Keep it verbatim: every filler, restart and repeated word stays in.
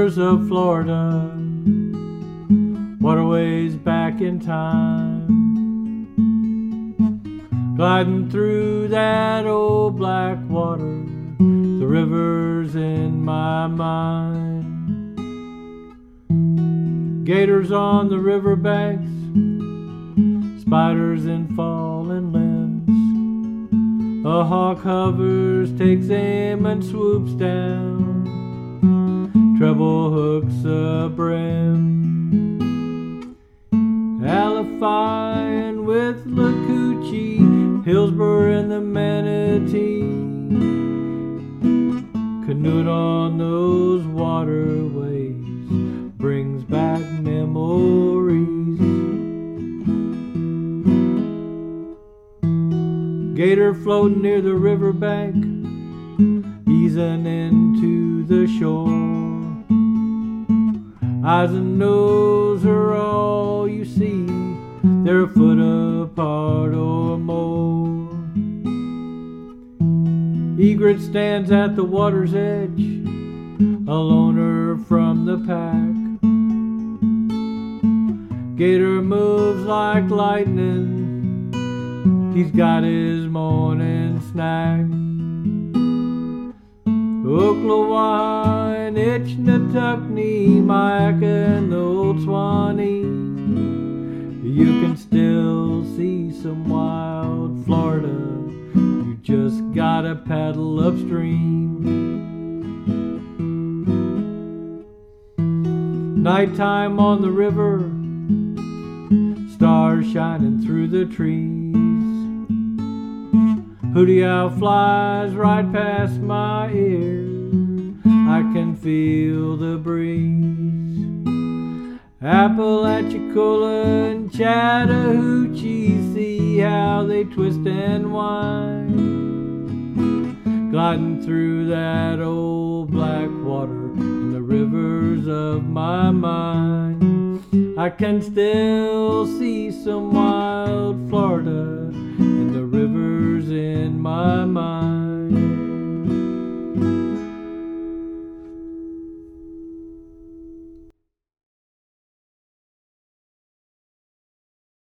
rivers of Florida, waterways back in time, gliding through that old black water, the rivers in my mind. Gators on the riverbanks, spiders in fallen limbs. A hawk hovers, takes aim and swoops down, treble hooks a brim. Alafine with Lacoochee, Hillsborough and the Manatee, canoed on those waterways, brings back memories. Gator floating near the riverbank, easing into the shore. Eyes and nose are all you see, they're a foot apart or more. Egret stands at the water's edge, a loner from the pack. Gator moves like lightning, he's got his morning snack. Oklawaha and Itchnatuckney, Myakka and the Old Swanee, you can still see some wild Florida, you just gotta paddle upstream. Nighttime on the river, stars shining through the trees. Hootie owl flies right past my ear, I can feel the breeze. Apalachicola and Chattahoochee, see how they twist and wind, gliding through that old black water in the rivers of my mind. I can still see some wild Florida in the rivers in my mind.